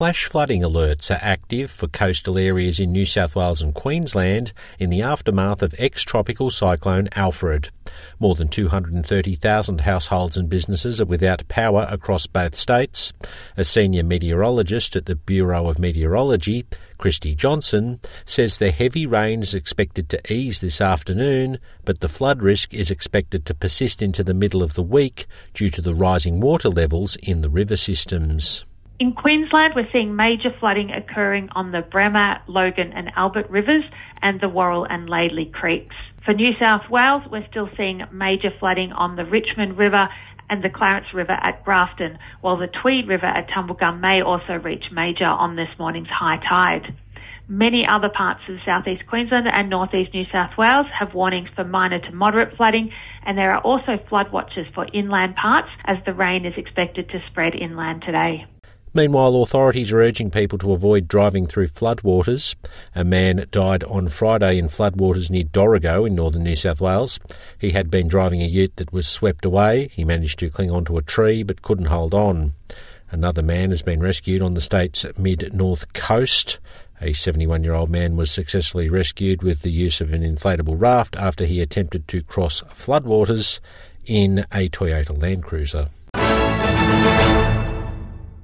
Flash flooding alerts are active for coastal areas in New South Wales and Queensland in the aftermath of ex-tropical cyclone Alfred. More than 230,000 households and businesses are without power across both states. A senior meteorologist at the Bureau of Meteorology, Christy Johnson, says the heavy rain is expected to ease this afternoon, but the flood risk is expected to persist into the middle of the week due to the rising water levels in the river systems. In Queensland, we're seeing major flooding occurring on the Bremer, Logan and Albert rivers and the Worrell and Laidley creeks. For New South Wales, we're still seeing major flooding on the Richmond River and the Clarence River at Grafton, while the Tweed River at Tumblegum may also reach major on this morning's high tide. Many other parts of southeast Queensland and northeast New South Wales have warnings for minor to moderate flooding, and there are also flood watches for inland parts as the rain is expected to spread inland today. Meanwhile, authorities are urging people to avoid driving through floodwaters. A man died on Friday in floodwaters near Dorrigo in northern New South Wales. He had been driving a ute that was swept away. He managed to cling onto a tree but couldn't hold on. Another man has been rescued on the state's mid-north coast. A 71-year-old man was successfully rescued with the use of an inflatable raft after he attempted to cross floodwaters in a Toyota Land Cruiser.